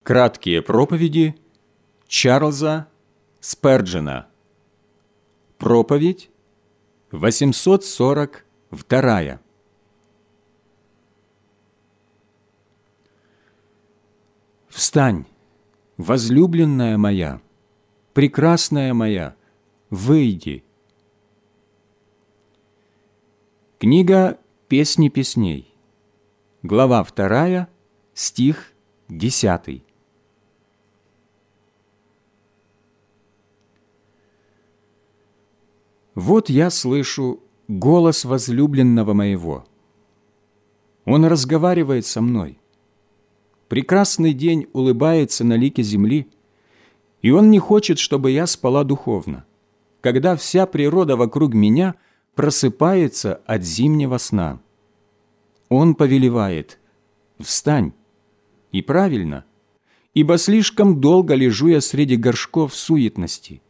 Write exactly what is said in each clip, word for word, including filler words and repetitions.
Краткие проповеди Чарльза Сперджена. Проповедь восемьсот сорок вторая. Встань, возлюбленная моя, прекрасная моя, выйди. Книга «Песни песней», глава вторая, стих десятый. Вот я слышу голос возлюбленного моего. Он разговаривает со мной. Прекрасный день улыбается на лике земли, и он не хочет, чтобы я спала духовно, когда вся природа вокруг меня просыпается от зимнего сна. Он повелевает: «Встань!» И правильно, ибо слишком долго лежу я среди горшков суетности.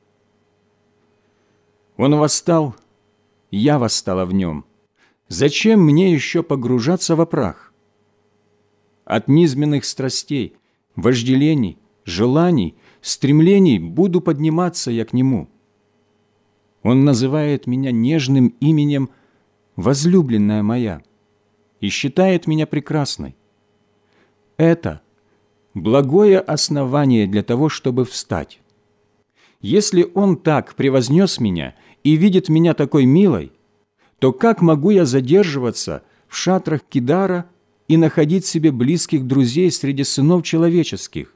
Он восстал, я восстала в нем. Зачем мне еще погружаться во прах? От низменных страстей, вожделений, желаний, стремлений буду подниматься я к нему. Он называет меня нежным именем «возлюбленная моя» и считает меня прекрасной. Это благое основание для того, чтобы встать. Если Он так превознес меня и видит меня такой милой, то как могу я задерживаться в шатрах Кедара и находить себе близких друзей среди сынов человеческих?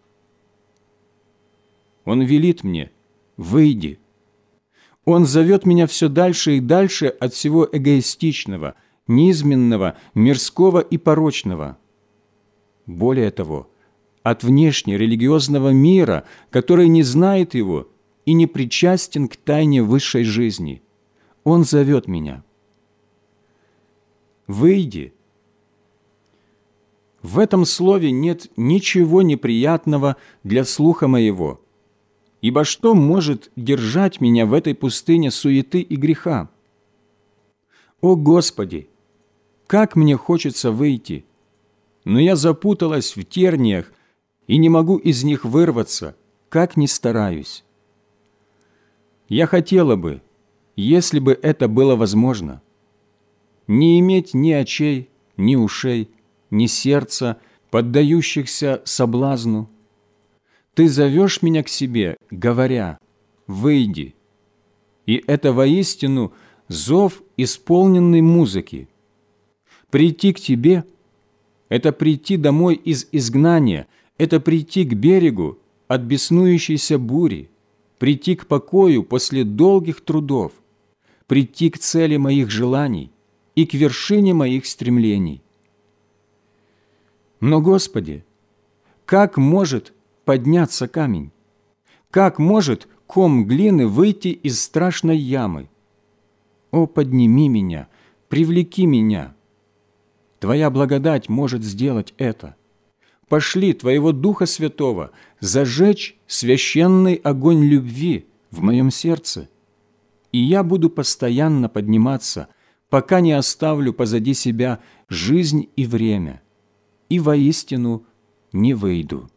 Он велит мне: «Выйди». Он зовет меня все дальше и дальше от всего эгоистичного, низменного, мирского и порочного. Более того, от внешнерелигиозного мира, который не знает Его и не причастен к тайне высшей жизни. Он зовет меня: «Выйди». В этом слове нет ничего неприятного для слуха моего, ибо что может держать меня в этой пустыне суеты и греха? О Господи, как мне хочется выйти, но я запуталась в терниях и не могу из них вырваться, как ни стараюсь. Я хотела бы, если бы это было возможно, не иметь ни очей, ни ушей, ни сердца, поддающихся соблазну. Ты зовешь меня к себе, говоря: «Выйди». И это воистину зов исполненной музыки. Прийти к тебе – это прийти домой из изгнания, это прийти к берегу от беснующейся бури, прийти к покою после долгих трудов, прийти к цели моих желаний и к вершине моих стремлений. Но, Господи, как может подняться камень? Как может ком глины выйти из страшной ямы? О, подними меня, привлеки меня. Твоя благодать может сделать это. Пошли Твоего Духа Святого зажечь священный огонь любви в моем сердце, и я буду постоянно подниматься, пока не оставлю позади себя жизнь и время, и воистину не выйду.